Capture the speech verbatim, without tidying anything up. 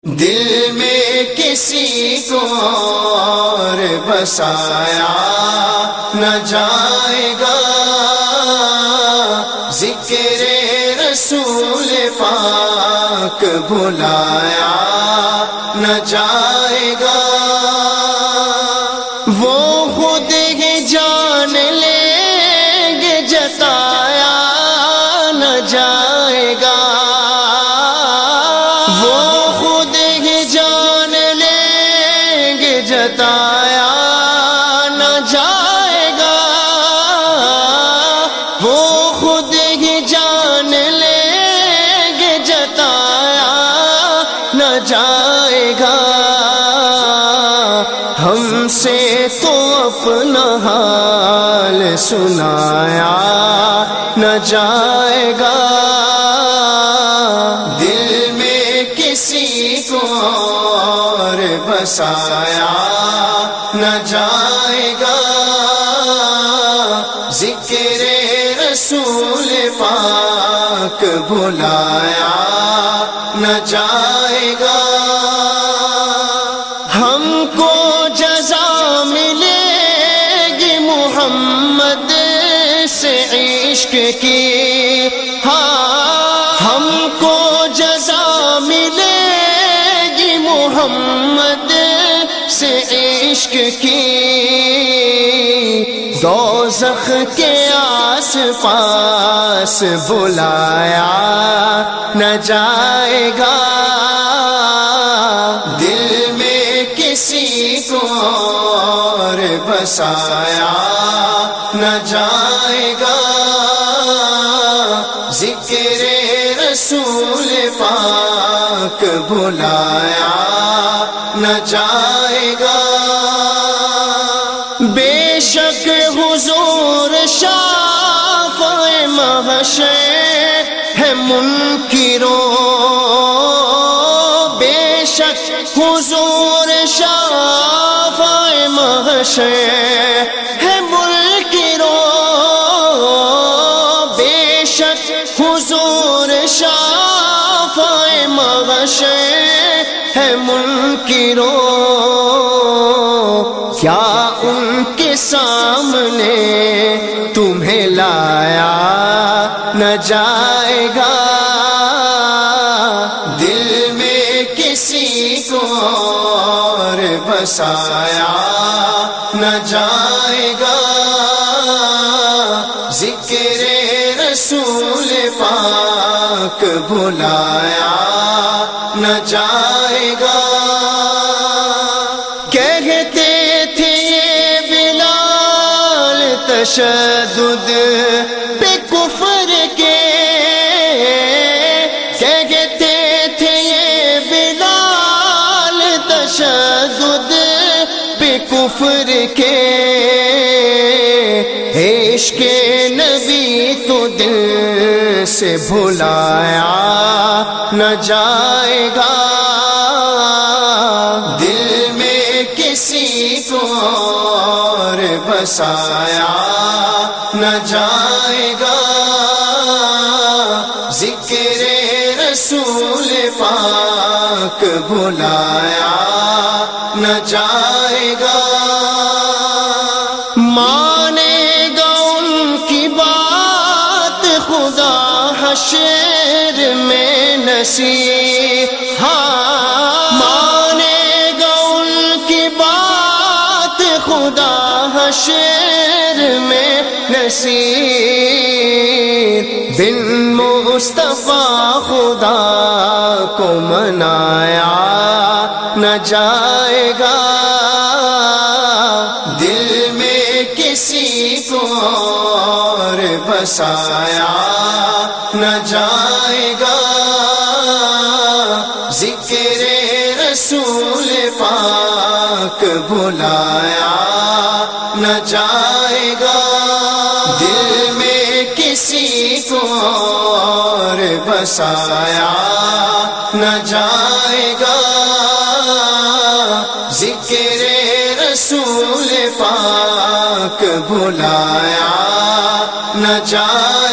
دل میں کسی کو اور بسایا نہ جائے گا، ذکر رسول پاک بھلایا نہ جائے گا۔ وہ خود ہی جان لیں گے، جتایا نہ جائے گا۔ وہ خود ہی جان لیں گے، جتایا نہ جائے گا۔ وہ خود ہی جان لیں گے، جتایا نہ جائے گا۔ ہم سے تو اپنا حال سنایا نہ جائے گا، دل میں کسی کو اور بسایا نہ جائے گا۔ ذکر رسول پاک بھلایا نہ جائے گا۔ ہم کو جزا ملے گی محمد سے عشق کی، ہاں ہم کو جزا ملے گی محمد سے عشق کی۔ دوزخ کے آس پاس بلایا نہ جائے گا، دل میں کسی کو اور بسایا نہ جائے گا۔ ذکر رسول پاک بھلایا نہ جائے گا۔ بے شک حضور شافع محشر ہے منکروں، بے شک حضور شافع محشر ہے منکروں، بے شک حضور شافع محشر ہے منکروں۔ کیا ان کے سامنے تمہیں لایا نہ جائے گا، دل میں کسی کو اور بسایا نہ جائے گا۔ ذکر رسول پاک بھلایا نہ جائے گا۔ کہتے تھے یہ بلال تشدد پہ کفر کے، کہتے تھے یہ بلال تشدد پہ کفر کے۔ عشق نبی تو دل سے بھلایا نہ جائے گا، دل میں کسی کو اور بسایا نہ جائے گا۔ ذکر رسول پاک بھلایا نہ جائے گا۔ مانے گا ان کی بات خدا حشر میں نصیحہ، مانے گا ان کی بات خدا حشر میں نصیحہ۔ بن مصطفیٰ خدا کو منایا نہ جائے گا، دل میں کسی کو اور بسایا نہ جائے گا۔ ذکر رسول پاک بھلایا نہ جائے گا، دل میں کسی کو اور بسایا نہ جائے گا۔ ذکر رسول پاک بھلایا نہ جائے گا۔